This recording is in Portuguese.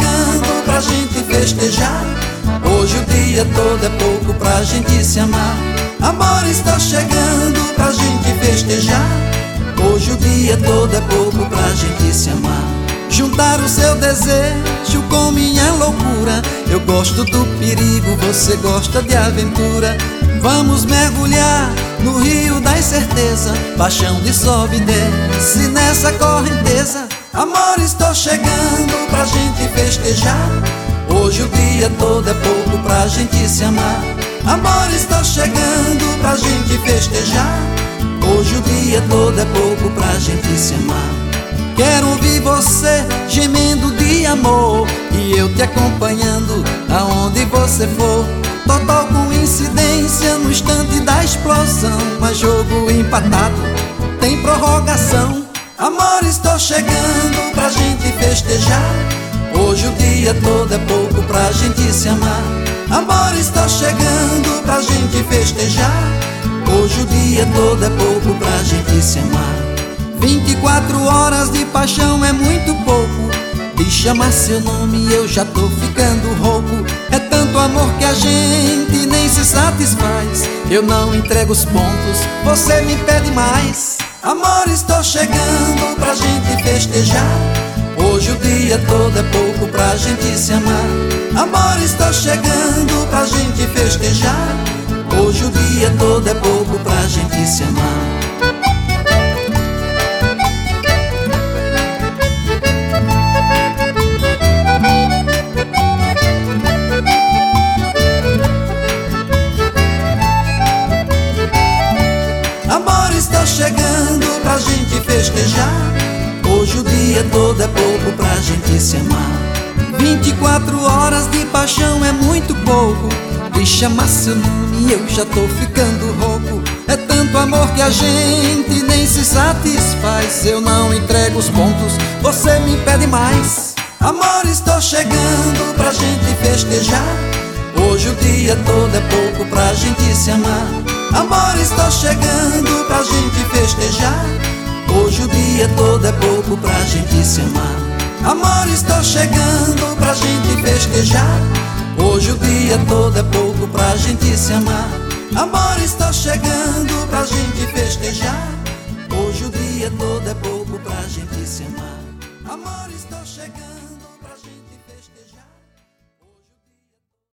chegando pra gente festejar. Hoje o dia todo é pouco pra gente se amar. Amor, estou chegando pra gente festejar. Hoje o dia todo é pouco pra gente se amar. Juntar o seu desejo com minha loucura. Eu gosto do perigo, você gosta de aventura. Vamos mergulhar no rio da incerteza, paixão de sobe e desce nessa correnteza. Amor, estou chegando pra gente festejar. Hoje o dia todo é pouco pra gente se amar. Amor, estou chegando pra gente festejar. Hoje o dia todo é pouco pra gente se amar. Quero ouvir você gemendo de amor e eu te acompanhando aonde você for. Total coincidência no instante da explosão, mas jogo empatado tem prorrogação. Amor, estou chegando pra gente festejar. Hoje o dia todo é pouco pra gente se amar. Amor, estou chegando pra gente festejar. Hoje o dia todo é pouco pra gente se amar. 24 horas de paixão é muito pouco. De chamar seu nome eu já tô ficando rouco. É tanto amor que a gente nem se satisfaz. Eu não entrego os pontos, você me pede mais. Amor, estou chegando pra gente festejar. Hoje o dia todo é pouco pra gente se amar. Amor, estou chegando pra gente festejar. Hoje o dia todo é pouco pra gente se amar. Amor, estou chegando pra gente festejar. Hoje o dia todo é pouco pra gente se amar. 24 horas de paixão é muito pouco. De chamar seu nome eu já tô ficando rouco. É tanto amor que a gente nem se satisfaz. Eu não entrego os pontos, você me pede mais. Amor, estou chegando pra gente festejar. Hoje o dia todo é pouco pra gente se amar. Amor, estou chegando pra gente festejar. Hoje o dia todo é pouco pra gente se amar. Amor, estou chegando pra gente festejar. Hoje o dia todo é pouco pra gente se amar. Amor, estou chegando pra gente festejar. Hoje o dia todo é pouco pra gente se amar.